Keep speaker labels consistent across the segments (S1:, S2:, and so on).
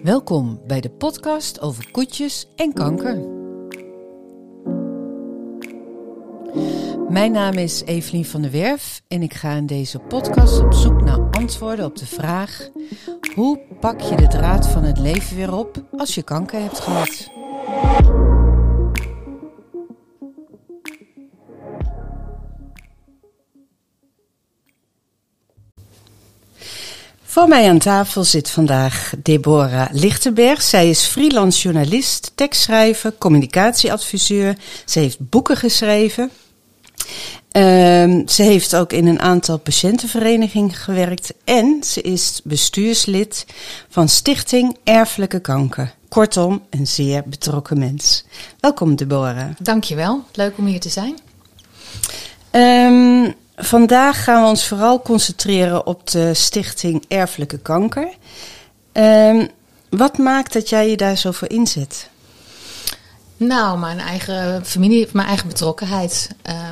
S1: Welkom bij de podcast over koetjes en kanker. Mijn naam is Evelien van der Werf en ik ga in deze podcast op zoek naar antwoorden op de vraag: hoe pak je de draad van het leven weer op als je kanker hebt gehad? Voor mij aan tafel zit vandaag Deborah Lichtenberg. Zij is freelance journalist, tekstschrijver, communicatieadviseur. Ze heeft boeken geschreven. Ze heeft ook in een aantal patiëntenverenigingen gewerkt. En ze is bestuurslid van Stichting Erfelijke Kanker. Kortom, een zeer betrokken mens. Welkom Deborah.
S2: Dankjewel, leuk om hier te zijn.
S1: Vandaag gaan we ons vooral concentreren op de Stichting Erfelijke Kanker. Wat maakt dat jij je daar zo voor inzet?
S2: Nou, mijn eigen familie, mijn eigen betrokkenheid.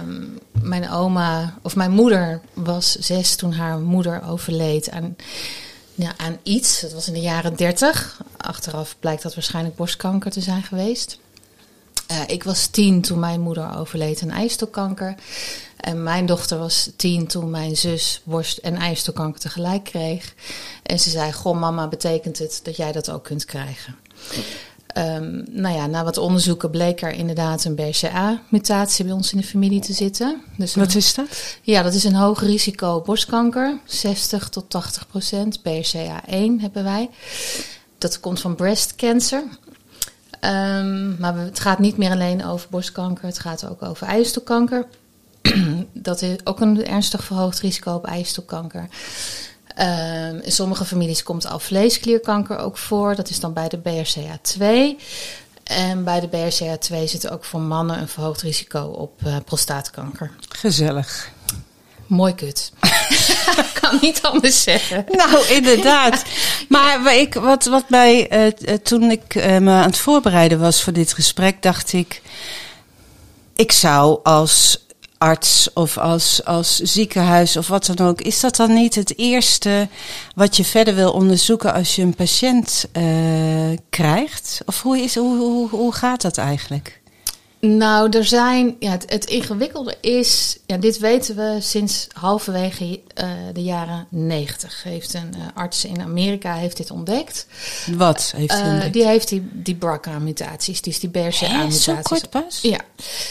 S2: Mijn moeder was 6 toen haar moeder overleed aan iets. Dat was in de jaren 30. Achteraf blijkt dat waarschijnlijk borstkanker te zijn geweest. Ik was 10 toen mijn moeder overleed aan eierstokkanker. En mijn dochter was 10 toen mijn zus borst- en eierstokkanker tegelijk kreeg. En ze zei, goh mama, betekent het dat jij dat ook kunt krijgen? Na wat onderzoeken bleek er inderdaad een BRCA-mutatie bij ons in de familie te zitten. Dus
S1: wat is dat?
S2: Ja, dat is een hoog risico borstkanker. 60 tot 80%. BRCA1 hebben wij. Dat komt van breast cancer. Maar het gaat niet meer alleen over borstkanker. Het gaat ook over eierstokkanker. Dat is ook een ernstig verhoogd risico op eierstokkanker. In sommige families komt al vleesklierkanker ook voor. Dat is dan bij de BRCA2. En bij de BRCA2 zit ook voor mannen een verhoogd risico op prostaatkanker.
S1: Gezellig.
S2: Mooi kut. Ik kan niet anders zeggen.
S1: Nou, inderdaad. Maar wat mij, toen ik me aan het voorbereiden was voor dit gesprek, dacht ik zou als arts of als ziekenhuis of wat dan ook, is dat dan niet het eerste wat je verder wil onderzoeken als je een patiënt krijgt? Of hoe gaat dat eigenlijk?
S2: Nou, het ingewikkelde is, dit weten we sinds halverwege de jaren 90. Heeft een arts in Amerika dit ontdekt.
S1: Wat heeft hij ontdekt?
S2: Die heeft die BRCA-mutaties, dus die BRCA-mutaties.
S1: Zo kort pas?
S2: Ja.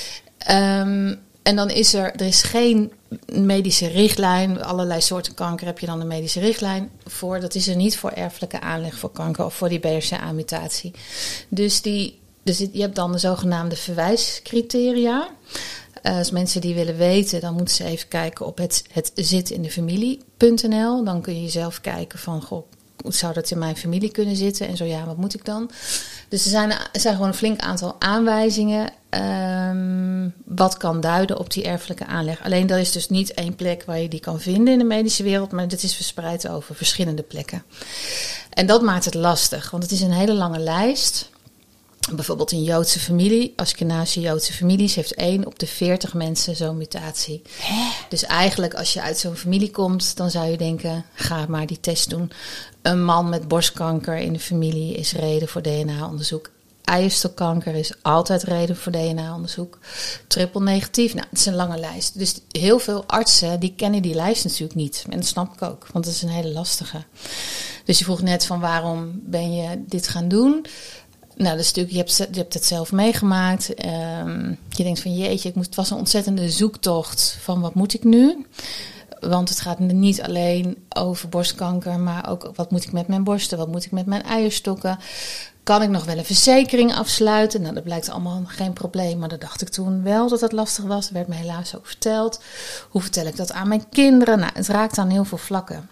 S2: En dan is er is geen medische richtlijn. Allerlei soorten kanker heb je dan een medische richtlijn voor. Dat is er niet voor erfelijke aanleg voor kanker of voor die BRCA-mutatie. Dus je hebt dan de zogenaamde verwijscriteria. Als mensen die willen weten, dan moeten ze even kijken op het zitindefamilie.nl. Dan kun je zelf kijken van, goh, zou dat in mijn familie kunnen zitten? En zo ja, wat moet ik dan? Dus er zijn gewoon een flink aantal aanwijzingen wat kan duiden op die erfelijke aanleg. Alleen dat is dus niet één plek waar je die kan vinden in de medische wereld, maar dit is verspreid over verschillende plekken. En dat maakt het lastig, want het is een hele lange lijst. Bijvoorbeeld een Joodse familie, Askenazische Joodse families, heeft 1 op de 40 mensen zo'n mutatie. Dus eigenlijk als je uit zo'n familie komt, dan zou je denken, ga maar die test doen. Een man met borstkanker in de familie is reden voor DNA-onderzoek. Eierstokkanker is altijd reden voor DNA-onderzoek. Triple negatief, het is een lange lijst. Dus heel veel artsen die kennen die lijst natuurlijk niet. En dat snap ik ook, want het is een hele lastige. Dus je vroeg net van waarom ben je dit gaan doen? Nou, dat is natuurlijk, je hebt het zelf meegemaakt. Je denkt van jeetje, het was een ontzettende zoektocht van wat moet ik nu? Want het gaat niet alleen over borstkanker, maar ook wat moet ik met mijn borsten? Wat moet ik met mijn eierstokken? Kan ik nog wel een verzekering afsluiten? Nou, dat blijkt allemaal geen probleem. Maar dat dacht ik toen wel dat lastig was. Dat werd me helaas ook verteld. Hoe vertel ik dat aan mijn kinderen? Nou, het raakt aan heel veel vlakken.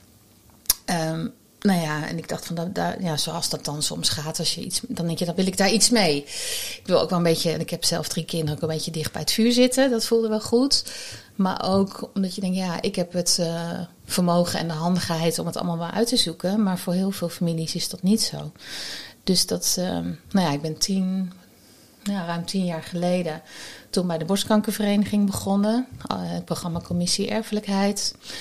S2: En ik dacht van, zoals dat dan soms gaat, als je iets, dan denk je, dan wil ik daar iets mee. Ik wil ook wel een beetje, en ik heb zelf 3 kinderen, ook een beetje dicht bij het vuur zitten. Dat voelde wel goed. Maar ook omdat je denkt, ik heb het vermogen en de handigheid om het allemaal wel uit te zoeken. Maar voor heel veel families is dat niet zo. Dus dat, ik ben ruim 10 jaar geleden toen bij de borstkankervereniging begonnen. Het programma Commissie Erfelijkheid.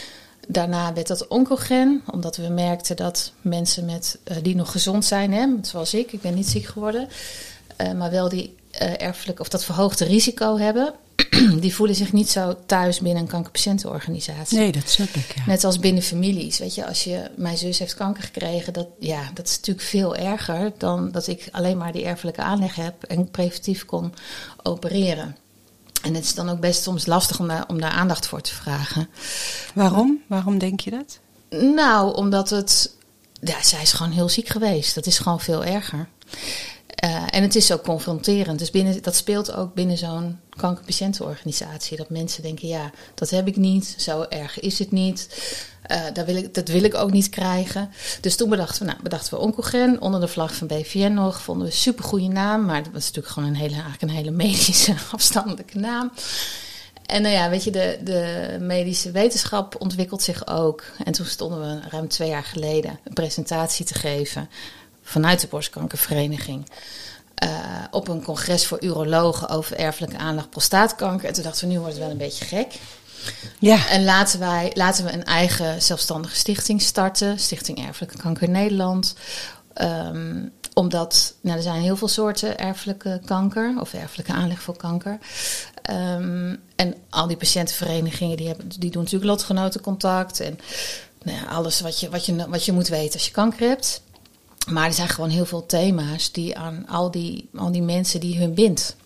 S2: Daarna werd dat oncogen, omdat we merkten dat mensen die nog gezond zijn, hè, zoals ik ben niet ziek geworden, maar wel die erfelijk of dat verhoogde risico hebben, die voelen zich niet zo thuis binnen een kankerpatiëntenorganisatie.
S1: Nee, dat snap ik, ja.
S2: Net als binnen families. Weet je, mijn zus heeft kanker gekregen, dat is natuurlijk veel erger dan dat ik alleen maar die erfelijke aanleg heb en preventief kon opereren. En het is dan ook best soms lastig om daar aandacht voor te vragen.
S1: Waarom? Waarom denk je dat?
S2: Nou, omdat zij is gewoon heel ziek geweest. Dat is gewoon veel erger. En het is ook confronterend. Dus dat speelt ook binnen zo'n kankerpatiëntenorganisatie. Dat mensen denken, ja, dat heb ik niet. Zo erg is het niet. Dat wil ik ook niet krijgen. Dus toen bedachten we oncogen onder de vlag van BVN nog. Vonden we een supergoeie naam. Maar dat was natuurlijk gewoon eigenlijk een hele medische afstandelijke naam. En weet je, de medische wetenschap ontwikkelt zich ook. En toen stonden we ruim 2 jaar geleden een presentatie te geven vanuit de Borstkankervereniging. Op een congres voor urologen over erfelijke aanleg prostaatkanker. En toen dachten we, nu wordt het wel een beetje gek. Ja. En laten we een eigen zelfstandige stichting starten. Stichting Erfelijke Kanker Nederland. Omdat er zijn heel veel soorten erfelijke kanker of erfelijke aanleg voor kanker. En al die patiëntenverenigingen die doen natuurlijk lotgenotencontact. En alles wat je moet weten als je kanker hebt. Maar er zijn gewoon heel veel thema's die aan al die mensen die hun bindt.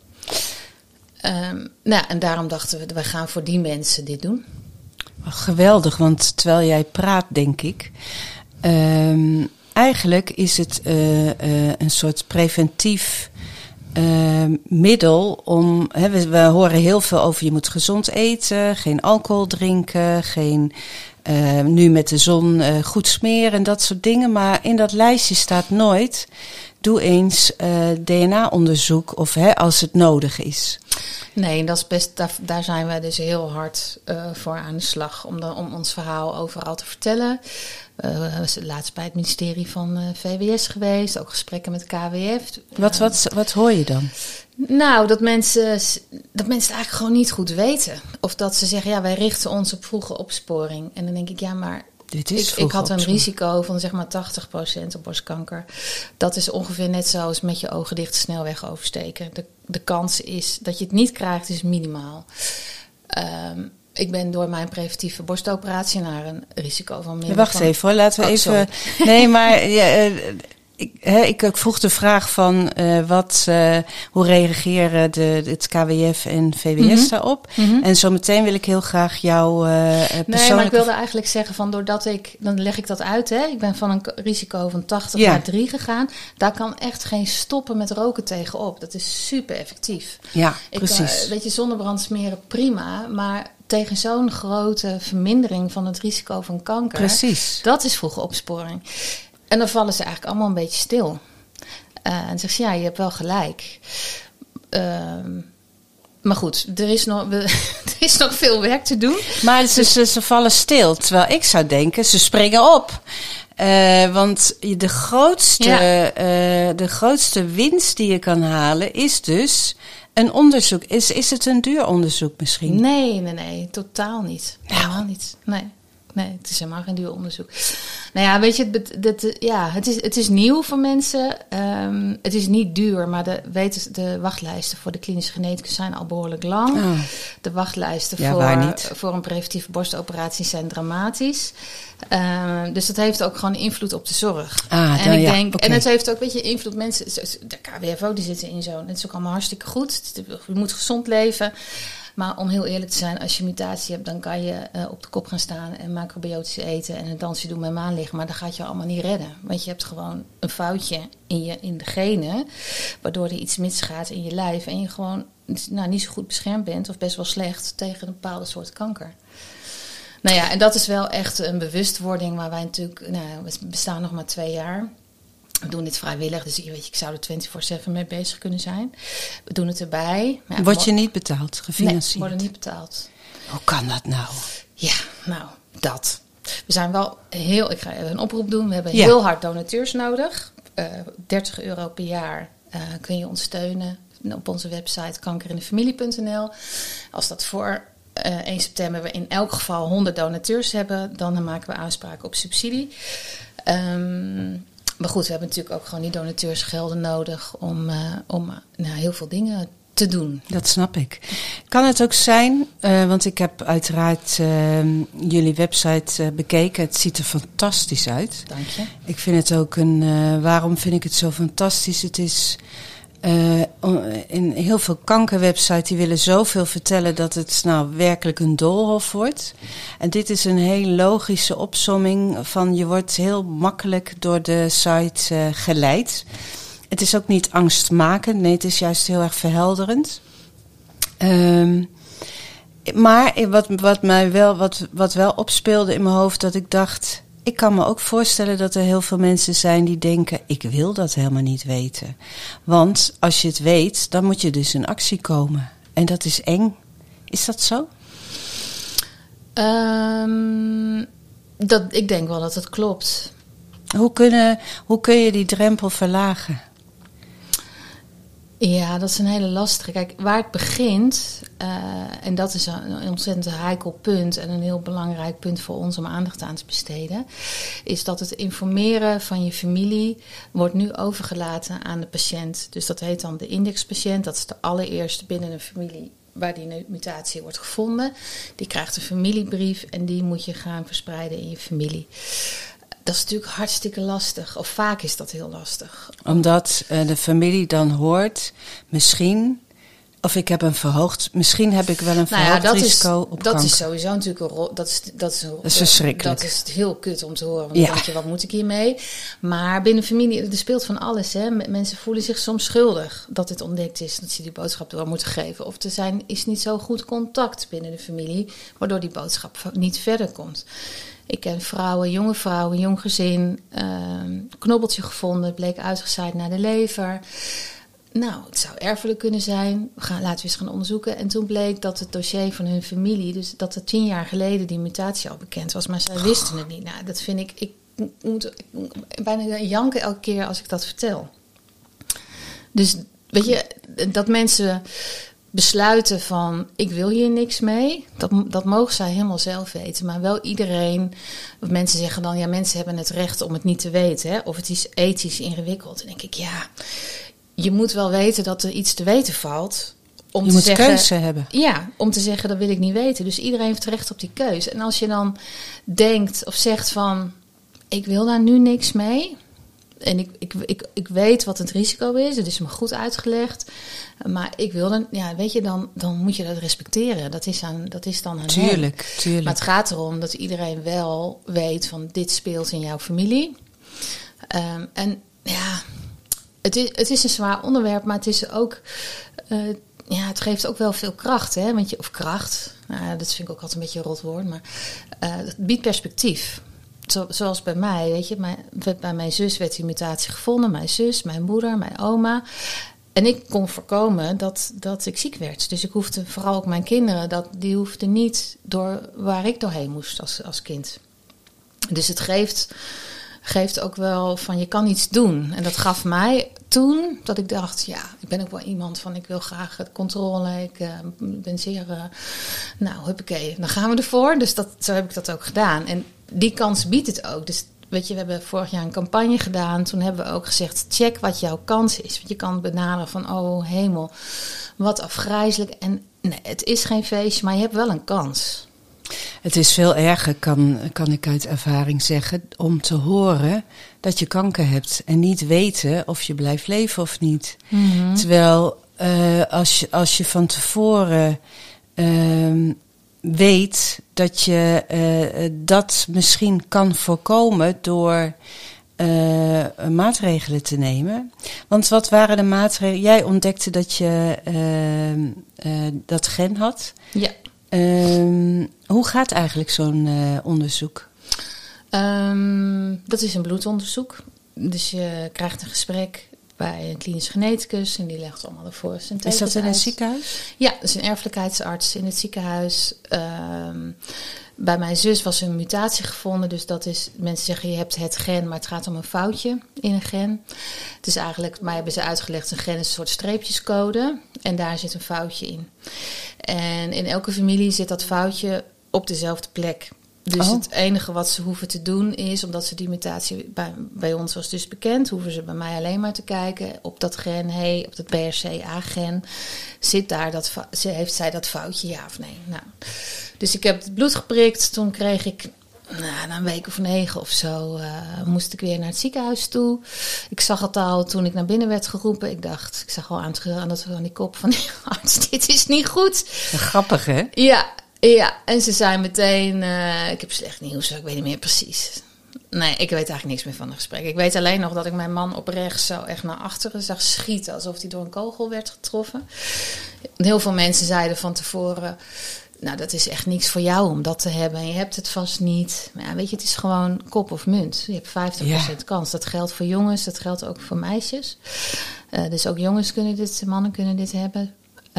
S2: En daarom dachten we gaan voor die mensen dit doen.
S1: Geweldig, want terwijl jij praat, denk ik, eigenlijk is het een soort preventief middel om. We horen heel veel over je moet gezond eten, geen alcohol drinken, nu met de zon goed smeren en dat soort dingen. Maar in dat lijstje staat nooit, doe eens DNA-onderzoek of als het nodig is. Nee,
S2: dat is best, daar zijn wij dus heel hard voor aan de slag. Om ons verhaal overal te vertellen. We zijn laatst bij het ministerie van VWS geweest. Ook gesprekken met KWF.
S1: Wat hoor je dan?
S2: Nou, dat mensen het eigenlijk gewoon niet goed weten. Of dat ze zeggen, ja, wij richten ons op vroege opsporing. En dan denk ik, ja, maar ik had een risico van zeg maar 80% op borstkanker. Dat is ongeveer net zoals met je ogen dicht de snelweg oversteken. De kans is dat je het niet krijgt, is minimaal. Ik ben door mijn preventieve borstoperatie naar een risico van minder.
S1: Wacht even hoor, laten we even. Sorry. Nee, maar ik vroeg de vraag van hoe reageren het KWF en VWS daarop? Mm-hmm. En zometeen wil ik heel graag jouw persoonlijke.
S2: Nee, maar ik wilde eigenlijk zeggen van dan leg ik dat uit. Hè. Ik ben van een risico van 80 naar 3 gegaan. Daar kan echt geen stoppen met roken tegenop. Dat is super effectief.
S1: Ja, precies.
S2: Weet je, zonnebrand smeren prima, maar tegen zo'n grote vermindering van het risico van kanker.
S1: Precies.
S2: Dat is vroege opsporing. En dan vallen ze eigenlijk allemaal een beetje stil. En zeggen ze, ja, je hebt wel gelijk. Maar goed, er is nog veel werk te doen.
S1: Maar ze vallen stil. Terwijl ik zou denken, ze springen op. Want de grootste winst die je kan halen is dus een onderzoek. Is het een duur onderzoek misschien?
S2: Nee, totaal niet. Helemaal niet. Nee, het is helemaal geen duur onderzoek. Nou ja, weet je, het is nieuw voor mensen. Het is niet duur, maar de wachtlijsten voor de klinische genetica zijn al behoorlijk lang. Oh. De wachtlijsten voor een preventieve borstoperatie zijn dramatisch. Dus dat heeft ook gewoon invloed op de zorg. En het heeft ook, weet je, invloed. Mensen, de KWFO, die zitten in zo'n. Het is ook allemaal hartstikke goed. Je moet gezond leven. Maar om heel eerlijk te zijn, als je mutatie hebt, dan kan je op de kop gaan staan en macrobiotisch eten en een dansje doen met maanlicht. Maar dat gaat je allemaal niet redden. Want je hebt gewoon een foutje in de genen, waardoor er iets misgaat in je lijf en je gewoon niet zo goed beschermd bent of best wel slecht tegen een bepaalde soort kanker. Nou ja, en dat is wel echt een bewustwording waar wij natuurlijk, we bestaan nog maar 2 jaar. We doen dit vrijwillig, dus ik zou er 24/7 mee bezig kunnen zijn. We doen het erbij.
S1: Word je niet betaald, gefinancierd?
S2: Nee, worden niet betaald.
S1: Hoe kan dat nou?
S2: Ja, dat. We zijn wel ik ga even een oproep doen. We hebben heel hard donateurs nodig. €30 per jaar kun je ons steunen op onze website kankerindefamilie.nl. Als dat voor 1 september we in elk geval 100 donateurs hebben, dan maken we aanspraak op subsidie. Maar goed, we hebben natuurlijk ook gewoon die donateursgelden nodig om heel veel dingen te doen.
S1: Dat snap ik. Kan het ook zijn, want ik heb uiteraard jullie website bekeken. Het ziet er fantastisch uit.
S2: Dank je.
S1: Ik vind het ook waarom vind ik het zo fantastisch? Het is in heel veel kankerwebsites die willen zoveel vertellen dat het nou werkelijk een doolhof wordt. En dit is een heel logische opsomming van je wordt heel makkelijk door de site geleid. Het is ook niet angstmakend, nee, het is juist heel erg verhelderend. Maar wat wel opspeelde in mijn hoofd, dat ik dacht, ik kan me ook voorstellen dat er heel veel mensen zijn die denken, ik wil dat helemaal niet weten. Want als je het weet, dan moet je dus in actie komen. En dat is eng. Is dat zo?
S2: Ik denk wel dat het klopt.
S1: Hoe kun je die drempel verlagen?
S2: Ja, dat is een hele lastige. Kijk, waar het begint, en dat is een ontzettend heikel punt en een heel belangrijk punt voor ons om aandacht aan te besteden, is dat het informeren van je familie wordt nu overgelaten aan de patiënt. Dus dat heet dan de indexpatiënt. Dat is de allereerste binnen een familie waar die mutatie wordt gevonden. Die krijgt een familiebrief en die moet je gaan verspreiden in je familie. Dat is natuurlijk hartstikke lastig. Of vaak is dat heel lastig.
S1: Omdat de familie dan hoort, misschien, of ik heb misschien heb ik wel een verhoogd risico op kanker.
S2: Dat is sowieso natuurlijk dat is
S1: verschrikkelijk.
S2: Dat is heel kut om te horen. Want dan denk je, wat moet ik hiermee? Maar binnen familie, er speelt van alles. Hè. Mensen voelen zich soms schuldig dat dit ontdekt is. Dat ze die boodschap door moeten geven. Of is niet zo goed contact binnen de familie, waardoor die boodschap niet verder komt. Ik ken jonge vrouwen, jong gezin, knobbeltje gevonden, bleek uitgezaaid naar de lever. Nou, het zou erfelijk kunnen zijn. Laten we eens gaan onderzoeken. En toen bleek dat het dossier van hun familie, dus dat er 10 jaar geleden die mutatie al bekend was, maar zij wisten het niet. Nou, dat vind ik moet bijna janken elke keer als ik dat vertel. Dus weet je, dat mensen besluiten van, ik wil hier niks mee, dat mogen zij helemaal zelf weten. Maar wel iedereen, mensen zeggen dan, ja, mensen hebben het recht om het niet te weten. Hè? Of het is ethisch ingewikkeld. Dan denk ik, ja, je moet wel weten dat er iets te weten valt.
S1: Je moet keuze hebben.
S2: Ja, om te zeggen, dat wil ik niet weten. Dus iedereen heeft recht op die keuze. En als je dan denkt of zegt van, ik wil daar nu niks mee. En ik weet wat het risico is. Het is me goed uitgelegd. Maar ik wil dan, ja, weet je, dan moet je dat respecteren. Dat is dan aan
S1: Tuurlijk.
S2: Maar het gaat erom dat iedereen wel weet van, dit speelt in jouw familie. En ja, het is een zwaar onderwerp, maar het is ook, het geeft ook wel veel kracht, hè? Of kracht. Nou, dat vind ik ook altijd een beetje een rot woord, maar het biedt perspectief. Zoals bij mij, weet je, bij mijn zus werd die mutatie gevonden. Mijn zus, mijn moeder, mijn oma. En ik kon voorkomen dat ik ziek werd. Dus ik hoefde, vooral ook mijn kinderen, die hoefden niet door waar ik doorheen moest als kind. Dus het geeft ook wel van, je kan iets doen. En dat gaf mij toen dat ik dacht, ja, ik ben ook wel iemand van, ik wil graag het controle. Ik ben zeer, huppakee, dan gaan we ervoor. Dus zo heb ik dat ook gedaan. En die kans biedt het ook. Dus weet je, we hebben vorig jaar een campagne gedaan. Toen hebben we ook gezegd, check wat jouw kans is. Want je kan benaderen van, oh hemel, wat afgrijzelijk. En nee, het is geen feestje, maar je hebt wel een kans.
S1: Het is veel erger, kan ik uit ervaring zeggen, om te horen dat je kanker hebt en niet weten of je blijft leven of niet. Mm-hmm. Terwijl als je van tevoren weet dat je dat misschien kan voorkomen door maatregelen te nemen. Want wat waren de maatregelen? Jij ontdekte dat je dat gen had.
S2: Ja.
S1: Hoe gaat eigenlijk zo'n onderzoek?
S2: Dat is een bloedonderzoek. Dus je krijgt een gesprek bij een klinisch geneticus en die legt allemaal ervoor.
S1: Is dat in een ziekenhuis?
S2: Ja, dat is een erfelijkheidsarts in het ziekenhuis. Bij mijn zus was een mutatie gevonden. Dus dat is, mensen zeggen je hebt het gen, maar het gaat om een foutje in een gen. Het is eigenlijk, mij hebben ze uitgelegd, een gen is een soort streepjescode. En daar zit een foutje in. En in elke familie zit dat foutje op dezelfde plek. Dus het enige wat ze hoeven te doen is, omdat ze die mutatie bij ons was dus bekend, hoeven ze bij mij alleen maar te kijken op dat gen, op dat BRCA-gen, heeft zij dat foutje, ja of nee? Nou, dus ik heb het bloed geprikt, toen kreeg ik, na een week of 9 of zo, moest ik weer naar het ziekenhuis toe. Ik zag het al toen ik naar binnen werd geroepen. Ik zag al aan die kop van die arts, dit is niet goed.
S1: Grappig, hè?
S2: Ja, en ze zei meteen, ik heb slecht nieuws, ik weet niet meer precies. Nee, ik weet eigenlijk niks meer van het gesprek. Ik weet alleen nog dat ik mijn man op rechts zo echt naar achteren zag schieten, alsof hij door een kogel werd getroffen. Heel veel mensen zeiden van tevoren, nou, dat is echt niks voor jou om dat te hebben. En je hebt het vast niet. Maar ja, weet je, het is gewoon kop of munt. Je hebt 50% kans. Dat geldt voor jongens, dat geldt ook voor meisjes. Dus ook jongens kunnen dit, mannen kunnen dit hebben.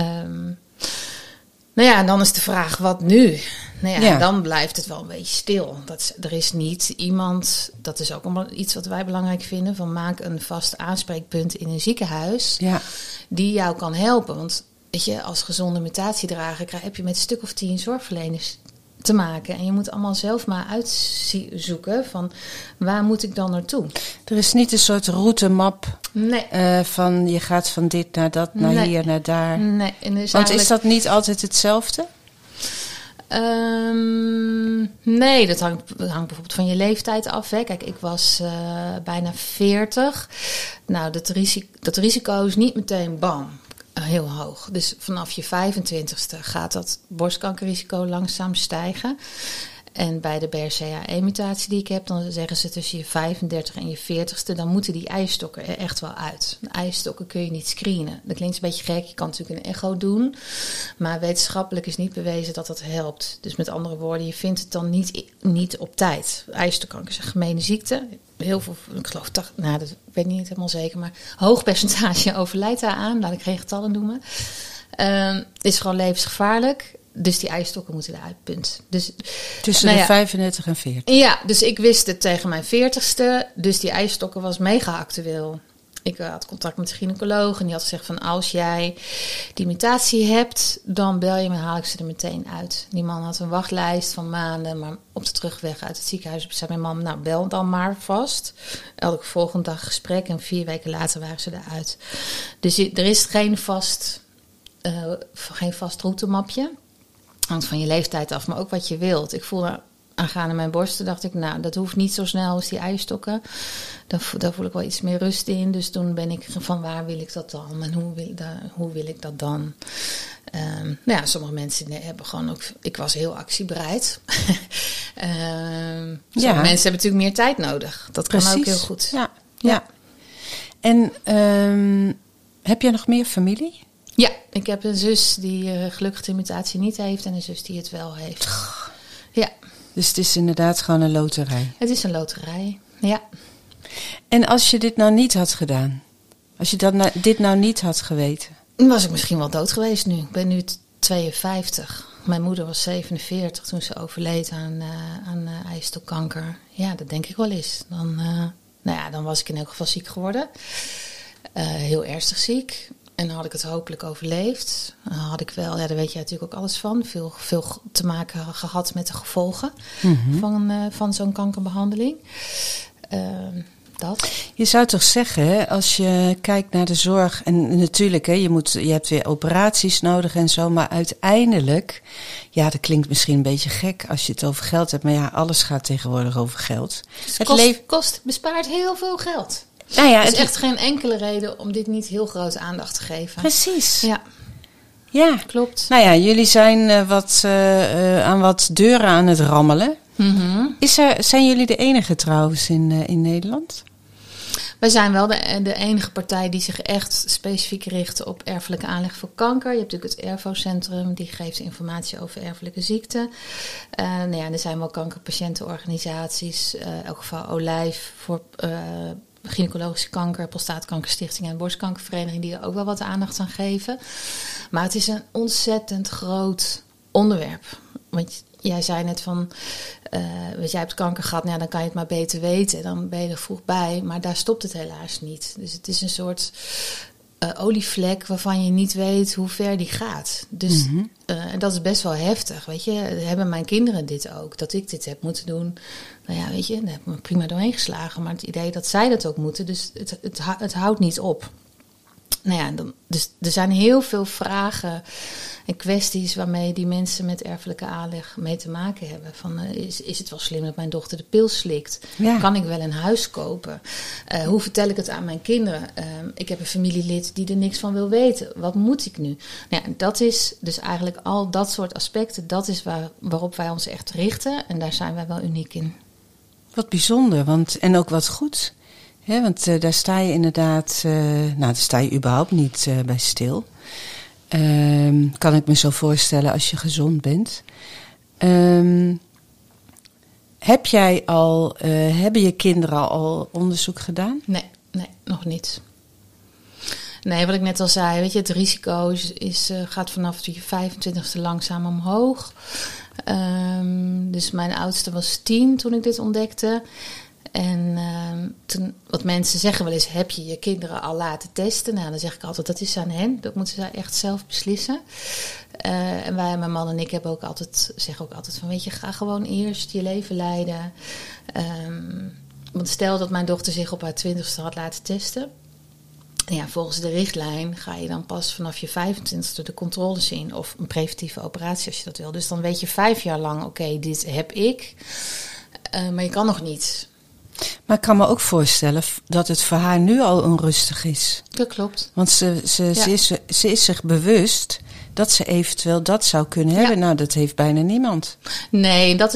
S2: Nou ja, en dan is de vraag, wat nu? Nou ja, dan blijft het wel een beetje stil. Er is niet iemand, dat is ook iets wat wij belangrijk vinden, van maak een vast aanspreekpunt in een ziekenhuis die jou kan helpen. Want weet je, als gezonde mutatiedrager heb je met een stuk of 10 zorgverleners te maken. En je moet allemaal zelf maar uitzoeken van waar moet ik dan naartoe.
S1: Er is niet een soort routemap van je gaat van dit naar dat, naar hier, naar daar.
S2: Nee. En dus
S1: want is dat niet altijd hetzelfde?
S2: Nee, dat hangt bijvoorbeeld van je leeftijd af. Hè. Kijk, ik was bijna 40. Nou, dat risico is niet meteen bam. Heel hoog. Dus vanaf je 25ste gaat dat borstkankerrisico langzaam stijgen. En bij de BRCA1-mutatie die ik heb, dan zeggen ze tussen je 35 en je 40ste, dan moeten die eierstokken er echt wel uit. De eierstokken kun je niet screenen. Dat klinkt een beetje gek, je kan natuurlijk een echo doen. Maar wetenschappelijk is niet bewezen dat dat helpt. Dus met andere woorden, je vindt het dan niet op tijd. Eierstokkanker is een gemene ziekte. Heel veel, ik geloof, dat weet ik niet helemaal zeker, maar hoog percentage overlijdt daaraan. Laat ik geen getallen noemen. Is gewoon levensgevaarlijk. Dus die eierstokken moeten eruit, punt. Dus,
S1: tussen de 35 en 40?
S2: Ja, dus ik wist het tegen mijn 40ste. Dus die eierstokken was mega actueel. Ik had contact met de gynaecoloog en die had gezegd van als jij die mutatie hebt, dan bel je me, haal ik ze er meteen uit. Die man had een wachtlijst van maanden, maar op de terugweg uit het ziekenhuis zei mijn mam, nou bel dan maar vast. Elke volgende dag gesprek en 4 weken later waren ze eruit. Dus er is geen vast routemapje. Hangt van je leeftijd af, maar ook wat je wilt. Ik voelde aangaande mijn borsten, dacht ik, nou, dat hoeft niet zo snel als die eierstokken. Daar voel ik wel iets meer rust in. Dus toen ben ik van, waar wil ik dat dan? En hoe wil ik dat dan? Nou ja, sommige mensen hebben gewoon ook... Ik was heel actiebereid. Sommige mensen hebben natuurlijk meer tijd nodig. Dat kan ook heel goed.
S1: Ja. En heb jij nog meer familie?
S2: Ja, ik heb een zus die gelukkig de mutatie niet heeft en een zus die het wel heeft. Ja.
S1: Dus het is inderdaad gewoon een loterij?
S2: Het is een loterij, ja.
S1: En als je dit nou niet had gedaan? Als je dit nou niet had geweten?
S2: Was ik misschien wel dood geweest nu. Ik ben nu 52. Mijn moeder was 47 toen ze overleed aan eierstokkanker. Ja, dat denk ik wel eens. Dan was ik in elk geval ziek geworden. Heel ernstig ziek. En dan had ik het hopelijk overleefd. Had ik wel, daar weet je natuurlijk ook alles van. Veel te maken gehad met de gevolgen van zo'n kankerbehandeling. Dat.
S1: Je zou toch zeggen, hè, als je kijkt naar de zorg... en natuurlijk, hè, je hebt weer operaties nodig en zo... maar uiteindelijk, ja, dat klinkt misschien een beetje gek als je het over geld hebt... maar ja, alles gaat tegenwoordig over geld.
S2: Het bespaart heel veel geld.
S1: Nou ja,
S2: er is echt geen enkele reden om dit niet heel grote aandacht te geven.
S1: Precies.
S2: Ja, klopt.
S1: Nou ja, jullie zijn aan wat deuren aan het rammelen. Mm-hmm. Zijn jullie de enige trouwens in Nederland?
S2: Wij zijn wel de enige partij die zich echt specifiek richt op erfelijke aanleg voor kanker. Je hebt natuurlijk het ERVO-centrum, die geeft informatie over erfelijke ziekten. Er zijn wel kankerpatiëntenorganisaties, in elk geval Olijf voor gynaecologische kanker, prostaatkankerstichting en borstkankervereniging die er ook wel wat aandacht aan geven. Maar het is een ontzettend groot onderwerp. Want jij zei net van, jij hebt kanker gehad, dan kan je het maar beter weten. Dan ben je er vroeg bij, maar daar stopt het helaas niet. Dus het is een soort olievlek waarvan je niet weet hoe ver die gaat. Dus dat is best wel heftig, weet je. Hebben mijn kinderen dit ook? Dat ik dit heb moeten doen? Nou ja, weet je, daar heb ik me prima doorheen geslagen. Maar het idee dat zij dat ook moeten, dus het houdt niet op. Nou ja, dus er zijn heel veel vragen en kwesties waarmee die mensen met erfelijke aanleg mee te maken hebben. Van, is het wel slim dat mijn dochter de pil slikt? Ja. Kan ik wel een huis kopen? Hoe vertel ik het aan mijn kinderen? Ik heb een familielid die er niks van wil weten. Wat moet ik nu? Nou ja, dat is dus eigenlijk al dat soort aspecten. Dat is waarop wij ons echt richten. En daar zijn wij wel uniek in.
S1: Wat bijzonder, en ook wat goed. Ja, want daar sta je inderdaad, daar sta je überhaupt niet bij stil. Kan ik me zo voorstellen als je gezond bent. Hebben je kinderen al onderzoek gedaan?
S2: Nee, nog niet. Nee, wat ik net al zei, weet je, het risico gaat vanaf je 25e langzaam omhoog. Dus mijn oudste was 10 toen ik dit ontdekte. En wat mensen zeggen wel eens, heb je je kinderen al laten testen? Nou, dan zeg ik altijd, dat is aan hen. Dat moeten zij echt zelf beslissen. En mijn man en ik zeggen ook altijd van, weet je, ga gewoon eerst je leven leiden. Want stel dat mijn dochter zich op haar 20ste had laten testen. Ja, volgens de richtlijn ga je dan pas vanaf je 25e de controle zien. Of een preventieve operatie als je dat wil. Dus dan weet je 5 jaar lang, oké, dit heb ik. Maar je kan nog niet.
S1: Maar ik kan me ook voorstellen dat het voor haar nu al onrustig is.
S2: Dat klopt.
S1: Want ze is zich bewust dat ze eventueel dat zou kunnen hebben. Nou, dat heeft bijna niemand.
S2: Nee, dat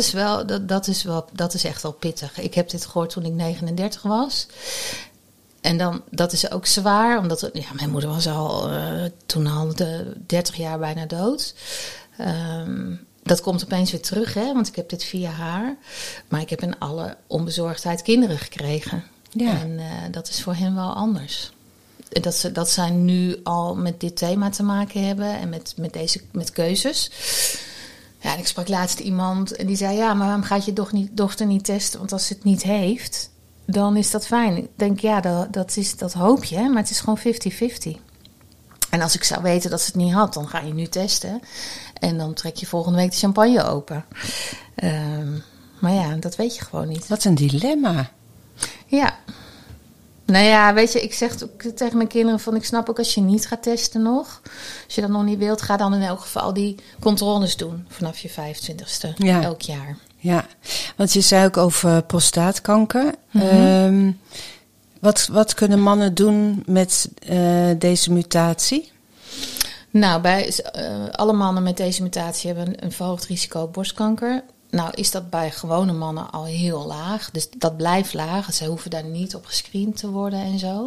S2: is echt wel pittig. Ik heb dit gehoord toen ik 39 was. En dan, dat is ook zwaar. Omdat mijn moeder was toen al 30 jaar bijna dood. Dat komt opeens weer terug, hè? Want ik heb dit via haar. Maar ik heb in alle onbezorgdheid kinderen gekregen. Ja. En dat is voor hen wel anders. Dat zij nu al met dit thema te maken hebben en met keuzes. Ja, en ik sprak laatst iemand en die zei, ja, maar waarom gaat je dochter niet testen? Want als ze het niet heeft, dan is dat fijn. Ik denk, ja, dat hoop je, maar het is gewoon 50-50. En als ik zou weten dat ze het niet had, dan ga je nu testen. En dan trek je volgende week de champagne open. Maar ja, dat weet je gewoon niet.
S1: Wat een dilemma.
S2: Ja. Nou ja, weet je, ik zeg tegen mijn kinderen van, ik snap ook als je niet gaat testen nog. Als je dat nog niet wilt, ga dan in elk geval die controles doen vanaf je 25ste. Ja. Elk jaar.
S1: Ja, want je zei ook over prostaatkanker. Mm-hmm. Wat kunnen mannen doen met deze mutatie?
S2: Nou, alle mannen met deze mutatie hebben een verhoogd risico op borstkanker. Nou is dat bij gewone mannen al heel laag. Dus dat blijft laag. Ze hoeven daar niet op gescreend te worden en zo.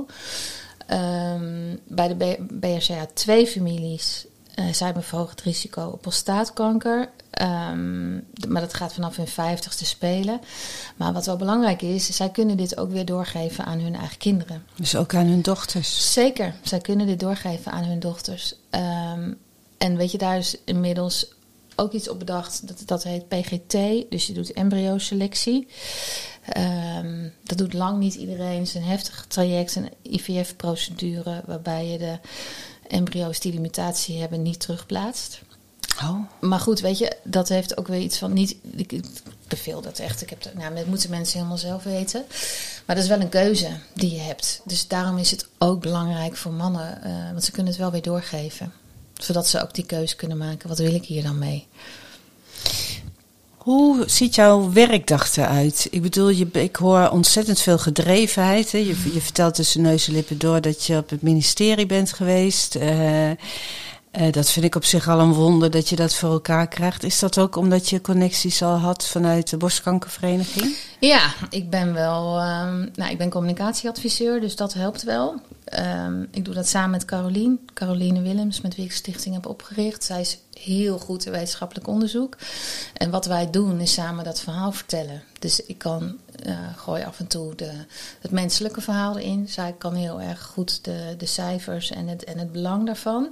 S2: Bij de BRCA2-families zijn we verhoogd risico op prostaatkanker. Maar dat gaat vanaf hun 50ste spelen. Maar wat wel belangrijk is, zij kunnen dit ook weer doorgeven aan hun eigen kinderen.
S1: Dus ook aan hun dochters?
S2: Zeker, zij kunnen dit doorgeven aan hun dochters. En weet je, daar is inmiddels ook iets op bedacht. Dat heet PGT, dus je doet embryoselectie. Dat doet lang niet iedereen. Het is een heftig traject, een IVF-procedure waarbij je de embryo's die de mutatie hebben niet terugplaatst. Oh. Maar goed, weet je, dat heeft ook weer iets van niet. Ik beveel dat echt. Dat moeten mensen helemaal zelf weten. Maar dat is wel een keuze die je hebt. Dus daarom is het ook belangrijk voor mannen, want ze kunnen het wel weer doorgeven. Zodat ze ook die keuze kunnen maken. Wat wil ik hier dan mee?
S1: Hoe ziet jouw werkdag eruit? Ik bedoel, ik hoor ontzettend veel gedrevenheid. Hè? Je vertelt tussen neus en lippen door dat je op het ministerie bent geweest. Dat vind ik op zich al een wonder dat je dat voor elkaar krijgt. Is dat ook omdat je connecties al had vanuit de borstkankervereniging?
S2: Ja, ik ben communicatieadviseur, dus dat helpt wel. Ik doe dat samen met Caroline Willems, met wie ik de stichting heb opgericht. Zij is heel goed in wetenschappelijk onderzoek. En wat wij doen is samen dat verhaal vertellen. Dus ik gooi af en toe het menselijke verhaal erin. Zij kan heel erg goed de cijfers en het belang daarvan.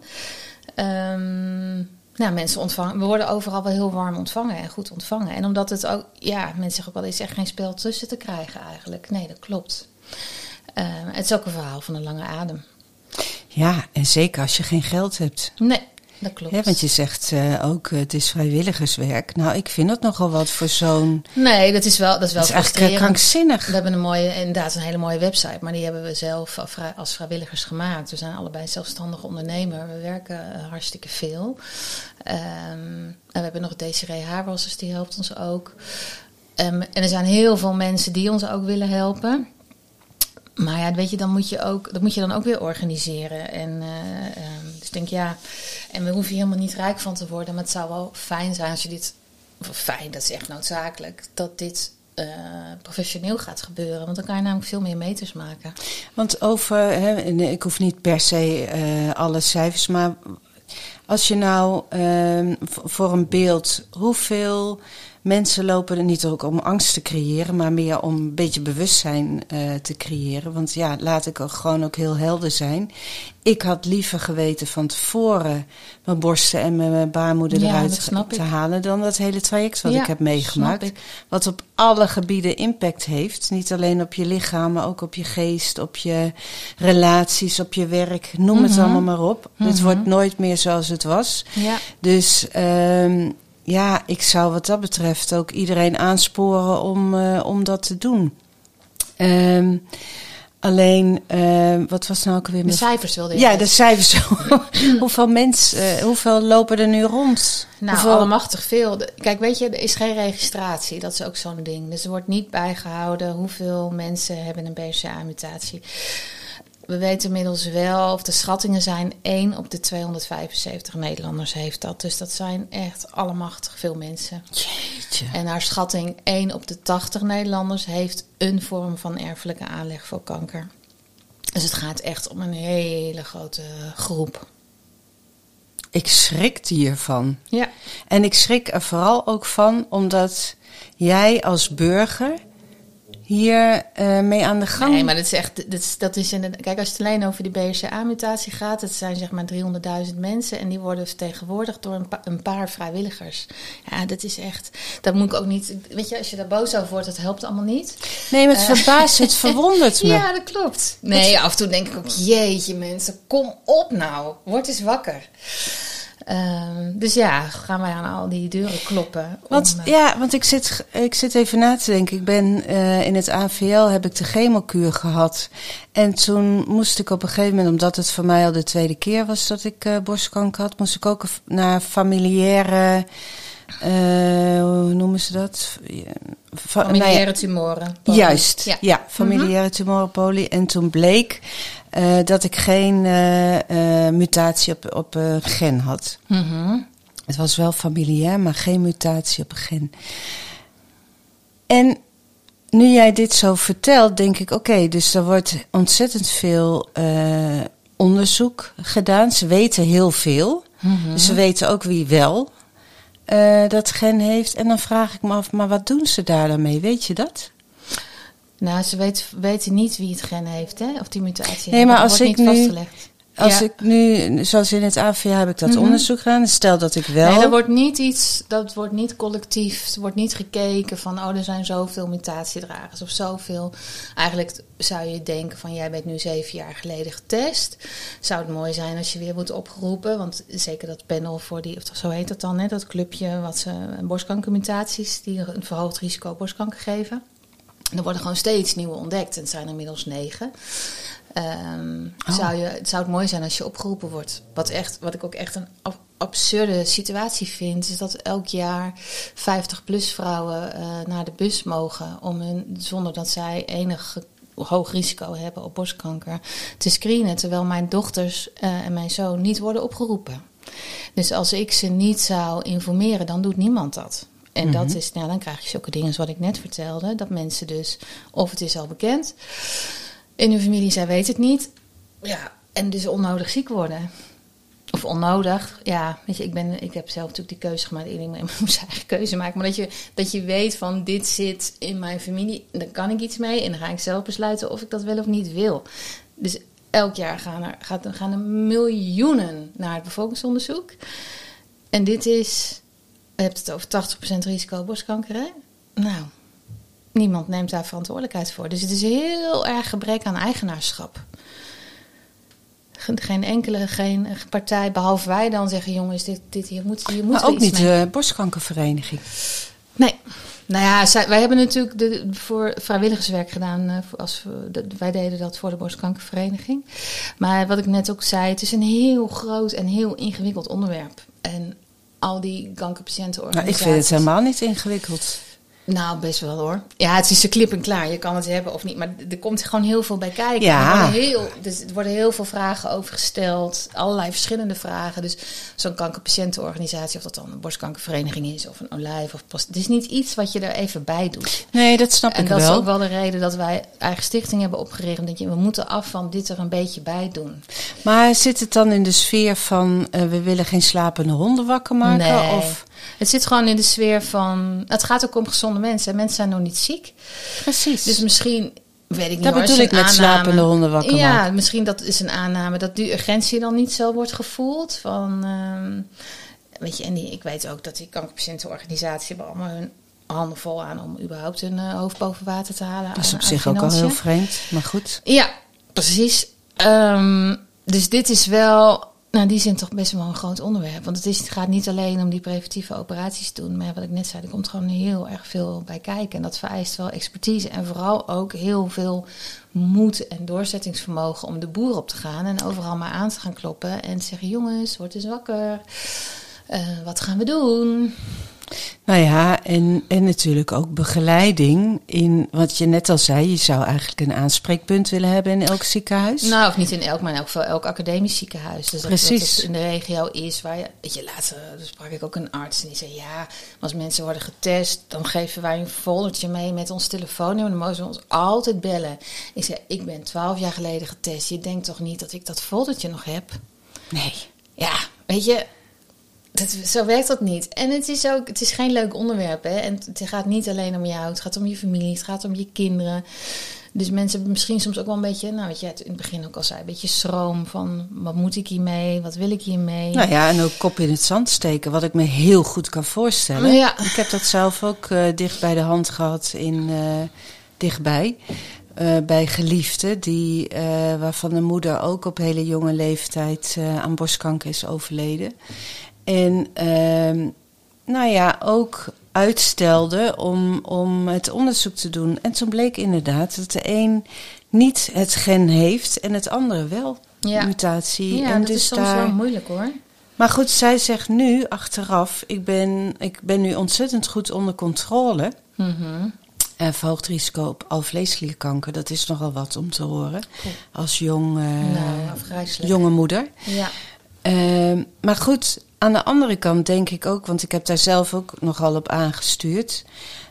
S2: Mensen ontvangen. We worden overal wel heel warm ontvangen en goed ontvangen. En omdat het ook, mensen zeggen ook wel, er is echt geen spel tussen te krijgen eigenlijk. Nee, dat klopt. Het is ook een verhaal van een lange adem.
S1: Ja, en zeker als je geen geld hebt.
S2: Nee, dat klopt.
S1: Ja, want je zegt ook, het is vrijwilligerswerk. Nou, ik vind dat nogal wat voor zo'n...
S2: Nee, dat is wel
S1: Dat is eigenlijk
S2: frustrerend.
S1: krankzinnig.
S2: We hebben inderdaad een hele mooie website, maar die hebben we zelf als vrijwilligers gemaakt. We zijn allebei zelfstandig ondernemer. We werken hartstikke veel. En we hebben nog Desiree Haarwassers, die helpt ons ook. En er zijn heel veel mensen die ons ook willen helpen. Maar ja, weet je, dat moet je dan ook weer organiseren. Dus ik denk, ja, en we hoeven hier helemaal niet rijk van te worden. Maar het zou wel fijn zijn als je dit, fijn, dat is echt noodzakelijk, dat dit professioneel gaat gebeuren. Want dan kan je namelijk veel meer meters maken.
S1: Want ik hoef niet per se alle cijfers, maar als je nou voor een beeld, hoeveel mensen lopen er niet ook om angst te creëren, maar meer om een beetje bewustzijn te creëren. Want ja, laat ik gewoon ook heel helder zijn. Ik had liever geweten van tevoren mijn borsten en mijn baarmoeder eruit te halen dan dat hele traject wat ik heb meegemaakt. Wat op alle gebieden impact heeft. Niet alleen op je lichaam, maar ook op je geest, op je relaties, op je werk. Noem het allemaal maar op. Het wordt nooit meer zoals het was.
S2: Ja.
S1: Dus ja, ik zou wat dat betreft ook iedereen aansporen om dat te doen. Alleen, wat was nou ook weer...
S2: De cijfers wilde je
S1: Ja, de cijfers. Hoeveel lopen er nu rond?
S2: Nou, allemachtig veel. Kijk, weet je, er is geen registratie. Dat is ook zo'n ding. Dus er wordt niet bijgehouden hoeveel mensen hebben een BRCA-mutatie. We weten inmiddels wel, of de schattingen zijn 1 op de 275 Nederlanders heeft dat. Dus dat zijn echt allemachtig veel mensen.
S1: Jeetje.
S2: En naar schatting 1 op de 80 Nederlanders heeft een vorm van erfelijke aanleg voor kanker. Dus het gaat echt om een hele grote groep.
S1: Ik schrik hiervan.
S2: Ja.
S1: En ik schrik er vooral ook van, omdat jij als burger hier mee aan de gang...
S2: Nee, maar dat is echt... Kijk, als het alleen over die BRCA-mutatie gaat, het zijn zeg maar 300.000 mensen en die worden vertegenwoordigd door een paar vrijwilligers. Ja, dat is echt... Dat moet ik ook niet... Weet je, als je daar boos over wordt, dat helpt allemaal niet.
S1: Nee, maar het verbaast, het verwondert me.
S2: Ja, dat klopt. Nee, af en toe denk ik ook, jeetje mensen, kom op nou. Word eens wakker. Dus ja, gaan wij aan al die deuren kloppen.
S1: Want ik zit even na te denken. Ik ben in het AVL heb ik de chemokuur gehad. En toen moest ik op een gegeven moment, omdat het voor mij al de tweede keer was dat ik borstkanker had, moest ik ook naar familiaire... hoe noemen ze dat?
S2: Familiaire tumoren.
S1: Poli. Juist, ja familiaire tumoren, poli. En toen bleek dat ik geen mutatie op een gen had.
S2: Mm-hmm.
S1: Het was wel familiair, maar geen mutatie op een gen. En nu jij dit zo vertelt, denk ik, oké, dus er wordt ontzettend veel onderzoek gedaan. Ze weten heel veel. Mm-hmm. Dus ze weten ook wie wel dat gen heeft. En dan vraag ik me af, maar wat doen ze daar dan mee? Weet je dat?
S2: Nou, ze weten niet wie het gen heeft, hè? Of die mutatie.
S1: Nee, maar als ik
S2: niet vastgelegd.
S1: Als ik nu, zoals in het AVA heb ik dat onderzoek gedaan. Stel dat ik wel...
S2: Nee, dat wordt niet collectief. Er wordt niet gekeken van, er zijn zoveel mutatiedragers of zoveel. Eigenlijk zou je denken van, jij bent nu 7 jaar geleden getest. Zou het mooi zijn als je weer wordt opgeroepen. Want zeker dat panel voor die, of zo heet dat dan, hè, dat clubje wat ze borstkankermutaties, die een verhoogd risico borstkanker geven. En er worden gewoon steeds nieuwe ontdekt. En het zijn er inmiddels 9. Zou het mooi zijn als je opgeroepen wordt. Wat ik ook echt een absurde situatie vind, is dat elk jaar 50+ vrouwen naar de bus mogen zonder dat zij enig hoog risico hebben op borstkanker te screenen, terwijl mijn dochters en mijn zoon niet worden opgeroepen. Dus als ik ze niet zou informeren, dan doet niemand dat. En dat is, dan krijg je zulke dingen zoals wat ik net vertelde, dat mensen dus, of het is al bekend in hun familie, zij weet het niet. Ja, en dus onnodig ziek worden. Of onnodig. Ja, weet je, ik heb zelf natuurlijk die keuze gemaakt. Iedereen moet zijn eigen keuze maken. Maar dat je weet van, dit zit in mijn familie. Daar kan ik iets mee. En dan ga ik zelf besluiten of ik dat wel of niet wil. Dus elk jaar gaan er miljoenen naar het bevolkingsonderzoek. En dit is, je hebt het over 80% risico borstkanker, hè? Nou, niemand neemt daar verantwoordelijkheid voor. Dus het is heel erg gebrek aan eigenaarschap. geen partij, behalve wij dan zeggen, jongens, hier moet
S1: maar ook
S2: iets
S1: niet
S2: mee.
S1: de borstkankervereniging.
S2: Nee. Nou ja, wij hebben natuurlijk voor vrijwilligerswerk gedaan. Wij deden dat voor de borstkankervereniging. Maar wat ik net ook zei, het is een heel groot en heel ingewikkeld onderwerp. En al die kankerpatiëntenorganisaties...
S1: Nou, ik vind het helemaal niet ingewikkeld.
S2: Nou, best wel hoor. Ja, het is zo klip en klaar. Je kan het hebben of niet. Maar er komt gewoon heel veel bij kijken.
S1: Ja.
S2: Er worden heel veel vragen over gesteld. Allerlei verschillende vragen. Dus zo'n kankerpatiëntenorganisatie, of dat dan een borstkankervereniging is of een olijf. Het is niet iets wat je er even bij doet.
S1: Nee, dat snap ik wel.
S2: En dat is ook wel de reden dat wij eigen stichting hebben opgericht. Dat we moeten af van dit er een beetje bij doen.
S1: Maar zit het dan in de sfeer van we willen geen slapende honden wakker maken?
S2: Nee.
S1: Of...
S2: Het zit gewoon in de sfeer van... Het gaat ook om gezonde mensen. Mensen zijn nog niet ziek.
S1: Precies.
S2: Dus misschien... Weet ik niet,
S1: dat bedoel ik met slapende honden wakker maken.
S2: Ja, misschien dat is een aanname dat die urgentie dan niet zo wordt gevoeld. Van, weet je, en ik weet ook dat die kankerpatiëntenorganisatie hebben allemaal hun handen vol aan om überhaupt hun hoofd boven water te halen.
S1: Dat is op zich ook al heel vreemd, maar goed.
S2: Ja, precies. Dus dit is wel... Nou, die zijn toch best wel een groot onderwerp. Want het gaat niet alleen om die preventieve operaties te doen. Maar wat ik net zei, er komt gewoon heel erg veel bij kijken. En dat vereist wel expertise. En vooral ook heel veel moed en doorzettingsvermogen om de boer op te gaan. En overal maar aan te gaan kloppen. En te zeggen, jongens, word eens wakker. Wat gaan we doen?
S1: Nou ja, en natuurlijk ook begeleiding in wat je net al zei. Je zou eigenlijk een aanspreekpunt willen hebben in elk ziekenhuis.
S2: Nou, of niet in elk, maar in elk geval elk academisch ziekenhuis. Dus
S1: precies.
S2: Dat het in de regio is waar je... Weet je, laatst sprak ik ook een arts en die zei... Ja, als mensen worden getest, dan geven wij een foldertje mee met ons telefoonnummer. Dan mogen ze ons altijd bellen. Ik zei, ik ben 12 jaar geleden getest. Je denkt toch niet dat ik dat foldertje nog heb?
S1: Nee.
S2: Ja, weet je... Zo werkt dat niet. En het is geen leuk onderwerp. Hè? En het gaat niet alleen om jou. Het gaat om je familie. Het gaat om je kinderen. Dus mensen hebben misschien soms ook wel een beetje... Nou, wat jij in het begin ook al zei. Een beetje schroom van... Wat moet ik hiermee? Wat wil ik hiermee?
S1: Nou ja, en ook kop in het zand steken. Wat ik me heel goed kan voorstellen.
S2: Ja.
S1: Ik heb dat zelf ook dicht bij de hand gehad. Dichtbij. Bij geliefden. Waarvan de moeder ook op hele jonge leeftijd aan borstkanker is overleden. En nou ja, ook uitstelde om het onderzoek te doen. En toen bleek inderdaad dat de een niet het gen heeft en het andere wel.
S2: Ja.
S1: Mutatie.
S2: Ja,
S1: en
S2: dat
S1: dus
S2: is soms wel moeilijk hoor.
S1: Maar goed, zij zegt nu achteraf, ik ben nu ontzettend goed onder controle.
S2: Mm-hmm.
S1: Verhoogd risico op alvleeskelijke kanker, dat is nogal wat om te horen.
S2: Cool.
S1: Als
S2: jonge
S1: moeder.
S2: Ja.
S1: Maar goed, aan de andere kant denk ik ook, want ik heb daar zelf ook nogal op aangestuurd.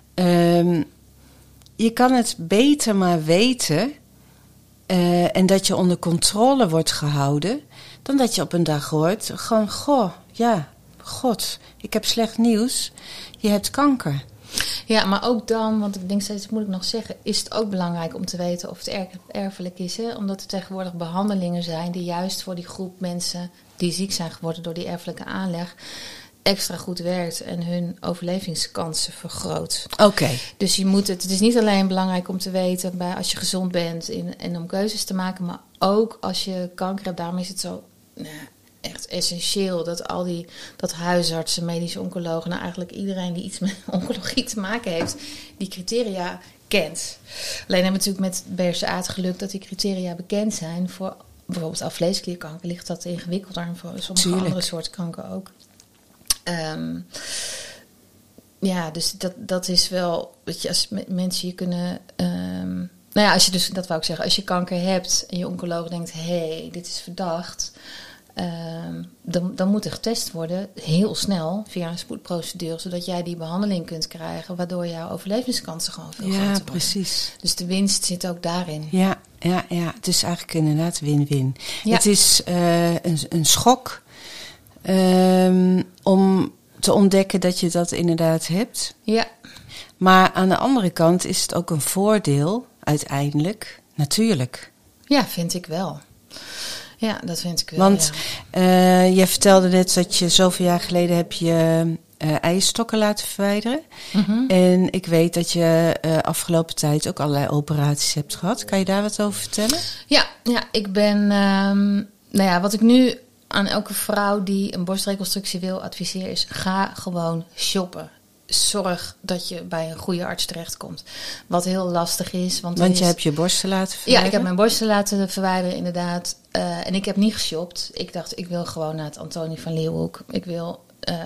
S1: Je kan het beter maar weten en dat je onder controle wordt gehouden, dan dat je op een dag hoort, gewoon, God, ik heb slecht nieuws, je hebt kanker.
S2: Ja, maar ook dan, want ik denk steeds, moet ik nog zeggen, is het ook belangrijk om te weten of het erfelijk is. Hè? Omdat er tegenwoordig behandelingen zijn die juist voor die groep mensen die ziek zijn geworden door die erfelijke aanleg extra goed werkt en hun overlevingskansen vergroot.
S1: Oké.
S2: Dus het is niet alleen belangrijk om te weten als je gezond bent en om keuzes te maken, maar ook als je kanker hebt. Daarom is het zo echt essentieel dat huisartsen, medische oncologen, nou eigenlijk iedereen die iets met oncologie te maken heeft, die criteria kent. Alleen hebben we natuurlijk met BRCA het geluk dat die criteria bekend zijn. Voor bijvoorbeeld alvleesklierkanker ligt dat ingewikkelder en voor sommige andere soorten kanker ook. Ja, dus dat is wel, weet je, als mensen je kunnen... nou ja, als je dus, dat wou ik zeggen, als je kanker hebt en je oncoloog denkt, dit is verdacht, dan moet er getest worden, heel snel, via een spoedprocedure, zodat jij die behandeling kunt krijgen, waardoor jouw overlevingskansen gewoon veel groter worden. Ja,
S1: precies.
S2: Dus de winst zit ook daarin.
S1: Ja, het is eigenlijk inderdaad win-win.
S2: Ja.
S1: Het is een schok om te ontdekken dat je dat inderdaad hebt.
S2: Ja.
S1: Maar aan de andere kant is het ook een voordeel, uiteindelijk, natuurlijk.
S2: Ja, vind ik wel. Ja, dat vind ik wel.
S1: Want jij vertelde net dat je zoveel jaar geleden heb je eierstokken laten verwijderen.
S2: Mm-hmm.
S1: En ik weet dat je afgelopen tijd ook allerlei operaties hebt gehad. Kan je daar wat over vertellen?
S2: Ja, ik ben Nou ja, wat ik nu aan elke vrouw die een borstreconstructie wil adviseer is: ga gewoon shoppen. Zorg dat je bij een goede arts terechtkomt. Wat heel lastig is. Want
S1: je hebt je borsten laten verwijderen?
S2: Ja, ik heb mijn borsten laten verwijderen, inderdaad. En ik heb niet geshopt. Ik dacht, ik wil gewoon naar het Antonie van Leeuwenhoek. Ik wil,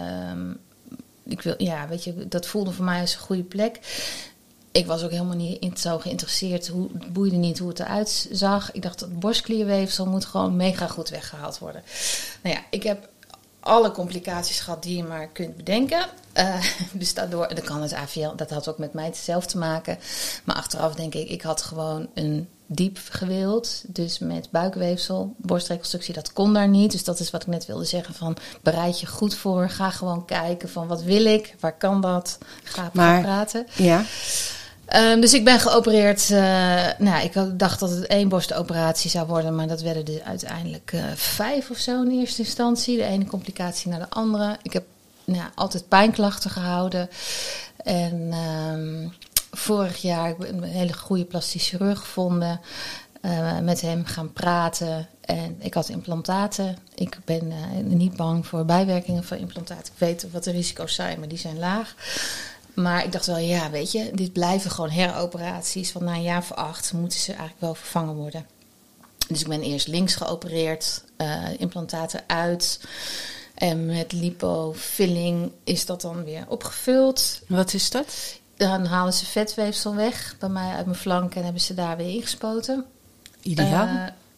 S2: ja, weet je, dat voelde voor mij als een goede plek. Ik was ook helemaal niet zo geïnteresseerd. Het boeide niet hoe het eruit zag. Ik dacht, dat borstklierweefsel moet gewoon mega goed weggehaald worden. Nou ja, ik heb alle complicaties gehad die je maar kunt bedenken. Dus daardoor, en dan kan het AVL, dat had ook met mij zelf te maken. Maar achteraf denk ik had gewoon een diep gewild. Dus met buikweefsel, borstreconstructie, dat kon daar niet. Dus dat is wat ik net wilde zeggen van bereid je goed voor. Ga gewoon kijken van wat wil ik, waar kan dat? Ga praten.
S1: Ja.
S2: Dus ik ben geopereerd. Ik dacht dat het 1 borstoperatie zou worden, maar dat werden er uiteindelijk 5 of zo in eerste instantie. De ene complicatie naar de andere. Ik heb altijd pijnklachten gehouden. En vorig jaar heb ik een hele goede plastisch chirurg gevonden. Met hem gaan praten. En ik had implantaten. Ik ben niet bang voor bijwerkingen van implantaten. Ik weet wat de risico's zijn, maar die zijn laag. Maar ik dacht wel, ja, weet je, dit blijven gewoon heroperaties. Want na een jaar of 8 moeten ze eigenlijk wel vervangen worden. Dus ik ben eerst links geopereerd, implantaten uit. En met lipofilling is dat dan weer opgevuld.
S1: Wat is dat?
S2: Dan halen ze vetweefsel weg bij mij uit mijn flank en hebben ze daar weer ingespoten.
S1: Ideaal.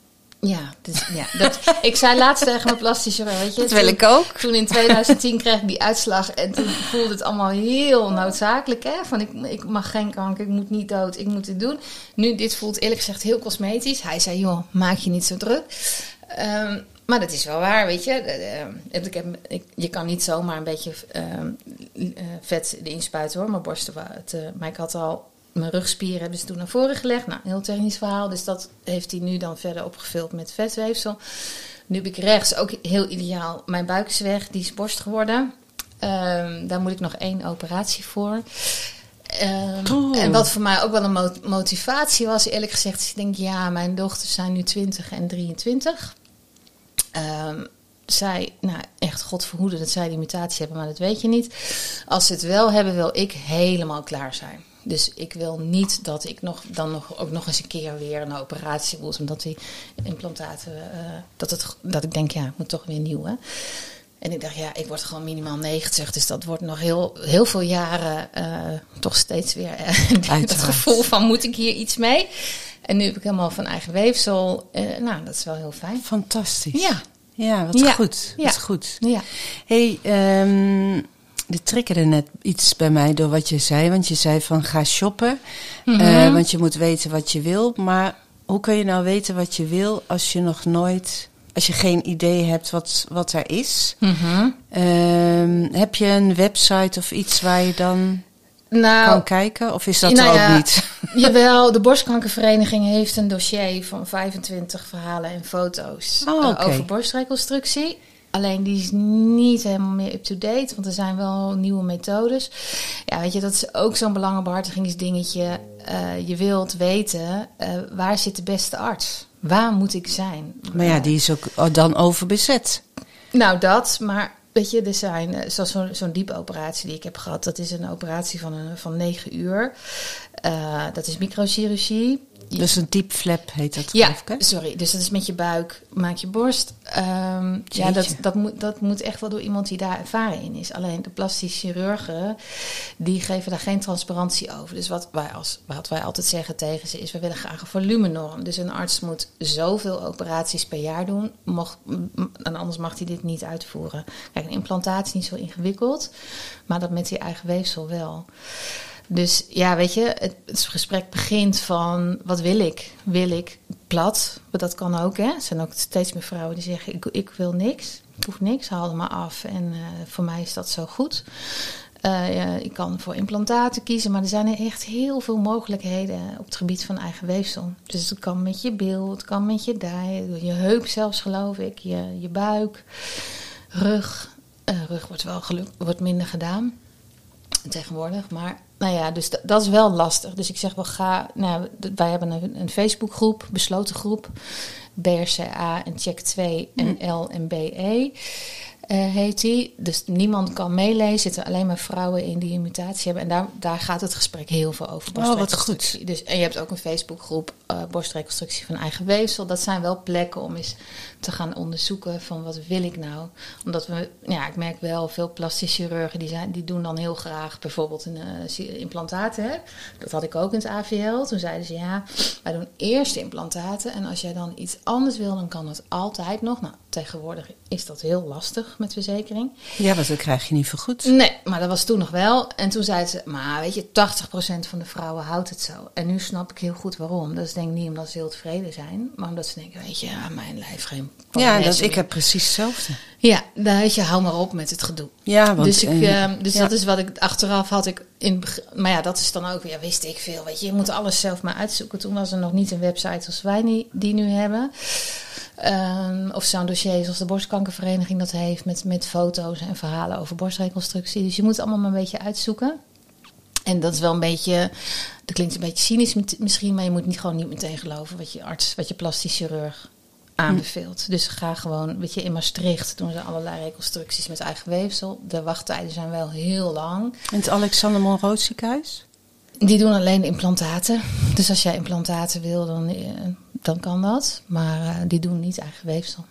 S2: Ik zei laatst tegen mijn plastische, weet je.
S1: Dat wil ik ook.
S2: Toen in 2010 kreeg ik die uitslag en toen voelde het allemaal heel noodzakelijk. Hè? Van ik mag geen kanker, ik moet niet dood, ik moet dit doen. Nu, dit voelt eerlijk gezegd heel cosmetisch. Hij zei, joh, maak je niet zo druk. Maar dat is wel waar, weet je. Je kan niet zomaar een beetje vet erin spuiten hoor, mijn borsten. Maar ik had al mijn rugspieren hebben ze toen naar voren gelegd. Nou, heel technisch verhaal. Dus dat heeft hij nu dan verder opgevuld met vetweefsel. Nu heb ik rechts ook heel ideaal. Mijn buik is weg, die is borst geworden. Daar moet ik nog 1 operatie voor. En wat voor mij ook wel een motivatie was, eerlijk gezegd, is ik denk, ja, mijn dochters zijn nu 20 en 23. Zij, echt God verhoede dat zij die mutatie hebben, maar dat weet je niet. Als ze het wel hebben, wil ik helemaal klaar zijn. Dus ik wil niet dat ik ook nog eens een keer weer een operatie moet, omdat die implantaten, dat ik denk, ja, ik moet toch weer nieuw, hè. En ik dacht, ja, ik word gewoon minimaal 90, dus dat wordt nog heel veel jaren toch steeds weer dat gevoel van, moet ik hier iets mee? En nu heb ik helemaal van eigen weefsel. Dat is wel heel fijn.
S1: Fantastisch.
S2: Ja.
S1: Ja, wat goed.
S2: Ja.
S1: Wat goed.
S2: Ja.
S1: Hey, er triggerde net iets bij mij door wat je zei. Want je zei van ga shoppen.
S2: Mm-hmm.
S1: Want je moet weten wat je wil. Maar hoe kun je nou weten wat je wil als je nog nooit... Als je geen idee hebt wat er is.
S2: Mm-hmm.
S1: Heb je een website of iets waar je dan kan kijken? Of is dat er ook niet?
S2: Jawel, de Borstkankervereniging heeft een dossier van 25 verhalen en foto's over borstreconstructie. Alleen die is niet helemaal meer up-to-date, want er zijn wel nieuwe methodes. Ja, weet je, dat is ook zo'n belangenbehartigingsdingetje. Je wilt weten, waar zit de beste arts? Waar moet ik zijn?
S1: Maar ja, die is ook dan overbezet.
S2: Nou, dat, maar weet je, er zijn, zoals zo'n diepe operatie die ik heb gehad, dat is een operatie van 9 uur. Dat is microchirurgie.
S1: Dus een deep flap heet dat,
S2: ja,
S1: geloof ik, hè?
S2: Sorry. Dus dat is met je buik, maak je borst. Dat moet echt wel door iemand die daar ervaren in is. Alleen de plastisch chirurgen, die geven daar geen transparantie over. Dus wat wij altijd zeggen tegen ze is, we willen graag een volumenorm. Dus een arts moet zoveel operaties per jaar doen. En anders mag hij dit niet uitvoeren. Kijk, een implantaat is niet zo ingewikkeld. Maar dat met je eigen weefsel wel. Dus ja, weet je, het gesprek begint van, wat wil ik? Wil ik plat? Maar dat kan ook, hè. Er zijn ook steeds meer vrouwen die zeggen, ik wil niks. Ik hoef niks, haal er maar af. En voor mij is dat zo goed. Ik kan voor implantaten kiezen, maar er zijn echt heel veel mogelijkheden op het gebied van eigen weefsel. Dus het kan met je bil, het kan met je dij, je heup zelfs, geloof ik, je buik, rug. Rug wordt minder gedaan tegenwoordig, maar nou ja, dus dat is wel lastig. Dus ik zeg wel, wij hebben een Facebookgroep, besloten groep, BRCA en check 2 en L en BE. Heet die. Dus niemand kan meelezen. Er zitten alleen maar vrouwen in die een mutatie hebben. En daar gaat het gesprek heel veel over. Borstreconstructie.
S1: Wat goed.
S2: Dus, en je hebt ook een Facebookgroep borstreconstructie van eigen weefsel. Dat zijn wel plekken om eens te gaan onderzoeken van wat wil ik nou. Omdat ik merk wel veel plastische chirurgen die doen dan heel graag bijvoorbeeld implantaten. Hè? Dat had ik ook in het AVL. Toen zeiden ze wij doen eerst implantaten. En als jij dan iets anders wil, dan kan het altijd nog. Nou, tegenwoordig is dat heel lastig met verzekering.
S1: Ja, want dat krijg je niet vergoed.
S2: Nee, maar dat was toen nog wel. En toen zeiden ze, maar weet je, 80% van de vrouwen houdt het zo. En nu snap ik heel goed waarom. Dat is denk ik niet omdat ze heel tevreden zijn, maar omdat ze denken, weet je, mijn lijf geen
S1: Ja, ik heb precies hetzelfde.
S2: Ja, dan weet je, hou maar op met het gedoe.
S1: Ja, want,
S2: dus dat is wat ik achteraf had ik maar ja, dat is dan ook weer, wist ik veel. Weet je moet alles zelf maar uitzoeken. Toen was er nog niet een website als wij die nu hebben. Of zo'n dossier zoals de Borstkankervereniging dat heeft met foto's en verhalen over borstreconstructie. Dus je moet het allemaal maar een beetje uitzoeken. En dat is wel een beetje, dat klinkt een beetje cynisch misschien, maar je moet gewoon niet meteen geloven wat je plastisch chirurg aanbeveelt. Dus ga gewoon, weet je, in Maastricht doen ze allerlei reconstructies met eigen weefsel. De wachttijden zijn wel heel lang.
S1: En het Alexander Monroe ziekenhuis?
S2: Die doen alleen implantaten. Dus als jij implantaten wil, dan kan dat. Maar die doen niet eigen weefsel.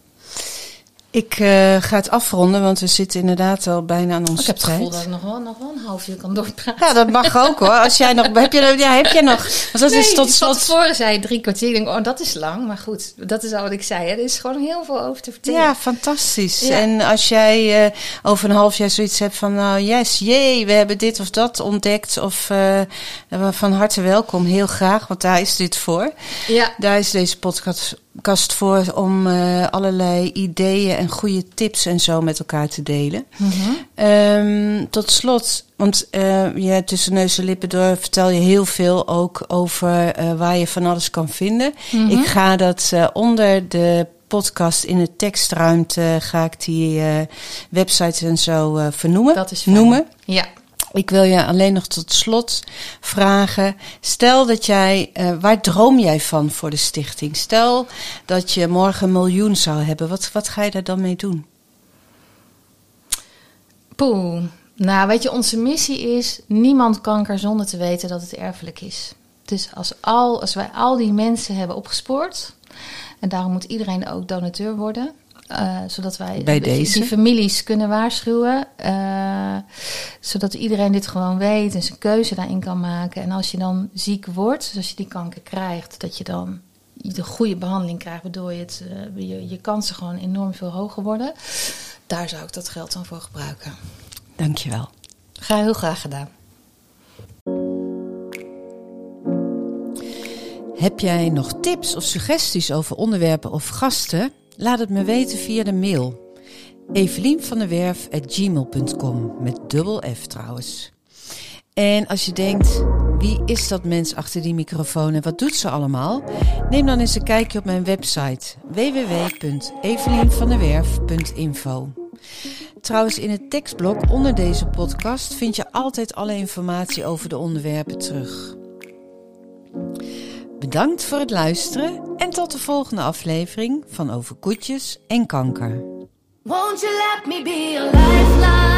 S1: Ik ga het afronden, want we zitten inderdaad al bijna aan onze tijd.
S2: Ik heb het gevoel dat ik nog wel een half uur kan doorpraten.
S1: Ja, dat mag ook hoor. Als jij nog, heb jij nog? Want dat is tot slot.
S2: Van tevoren zei je 3 kwartier. Ik denk, dat is lang. Maar goed, dat is al wat ik zei. Hè. Er is gewoon heel veel over te vertellen.
S1: Ja, fantastisch. Ja. En als jij over een half jaar zoiets hebt van, we hebben dit of dat ontdekt. Of van harte welkom, heel graag. Want daar is dit voor. Ja. Daar is deze podcast voor om allerlei ideeën en goede tips en zo met elkaar te delen. Mm-hmm. Tot slot, want tussen neus en lippen door vertel je heel veel ook over waar je van alles kan vinden. Mm-hmm. Ik ga dat onder de podcast in de tekstruimte ga ik die websites en zo vernoemen.
S2: Dat is fijn. Ja.
S1: Ik wil je alleen nog tot slot vragen. Stel dat waar droom jij van voor de stichting? Stel dat je morgen 1 miljoen zou hebben. Wat ga je daar dan mee doen?
S2: Nou, weet je, onze missie is niemand kanker zonder te weten dat het erfelijk is. Dus als wij al die mensen hebben opgespoord, en daarom moet iedereen ook donateur worden, zodat wij die families kunnen waarschuwen. Zodat iedereen dit gewoon weet en zijn keuze daarin kan maken. En als je dan ziek wordt, dus als je die kanker krijgt, dat je dan de goede behandeling krijgt, waardoor je kansen gewoon enorm veel hoger worden. Daar zou ik dat geld dan voor gebruiken.
S1: Dankjewel.
S2: Heel graag gedaan.
S1: Heb jij nog tips of suggesties over onderwerpen of gasten? Laat het me weten via de mail. evelienvandewerf@gmail.com met dubbel F trouwens. En als je denkt, wie is dat mens achter die microfoon en wat doet ze allemaal? Neem dan eens een kijkje op mijn website www.evelienvandewerf.info. Trouwens, in het tekstblok onder deze podcast vind je altijd alle informatie over de onderwerpen terug. Bedankt voor het luisteren en tot de volgende aflevering van Over Koetjes en Kanker. Won't you let me be a lifeline?